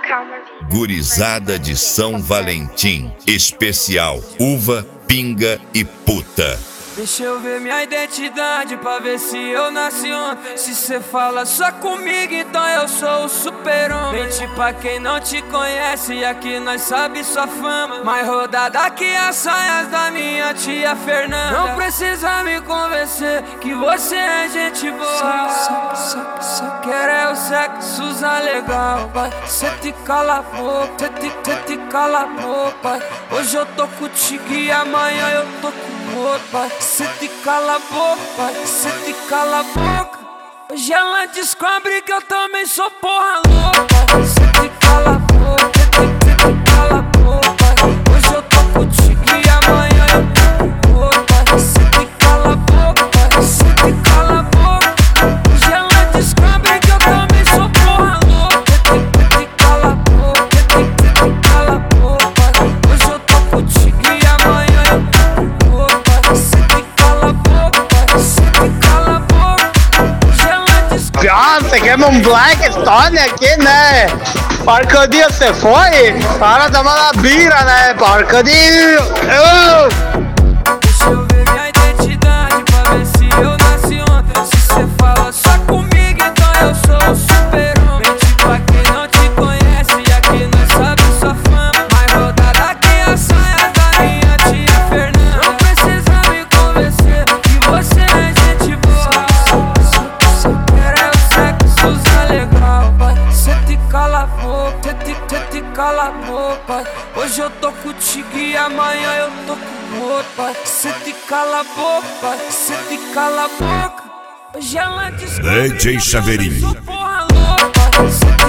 Gurizada de São Valentim, especial uva, pinga e puta. Deixa eu ver minha identidade pra ver se eu nasci ontem. Se cê fala só comigo, então eu sou o super-homem. Mente pra quem não te conhece, aqui nós sabe sua fama. Mais rodada que as saias da minha tia Fernanda. Não precisa me convencer que você é gente boa. Só quero é o sexo usar legal, pai. Cê te cala a boca, cê te cala a boca, pai. Hoje eu tô contigo e amanhã eu tô com outro, pai. Cê te cala a boca, pai, cê te cala a boca. Hoje ela descobre que eu também sou porra louca. Cê te cala a boca, cê te cala a boca, pai. Hoje eu tô contigo e amanhã eu tô com outro, pai. Cê te cala a boca, pai, cê te cala a boca. Hoje ela descobre que eu também sou porra louca. Cê te cala a boca, cê te cala a boca, pai. Hoje eu tô contigo e amanhã eu tô com outro, pai. Cê te cala a boca, pai, cê te cala a boca. Hoje ela descobre. Nossa, quer um Black Stone aqui, né? Porcadinho, você foi? Para de tomar uma bira, né? Porcadinho! Deixa eu ver minha identidade pra ver se eu nasci ontem. Se cê fala só comigo, então eu sou o super-homem. Mente pra quem não te conhece, e aqui nós sabe sua fama. Mais rodada que a saia da minha tia Fernanda. Não precisa me convencer que você é gente boa. Só quero é o sexo usar legal, pai. Cê te cala a boca, cê te cala a boca, pai. Hoje eu tô contigo e amanhã eu tô com outro, pai. Cê te cala a boca, pai, cê te cala a boca. Hoje ela descobre DJ Chaveirinho. que eu sou porra louca, pai.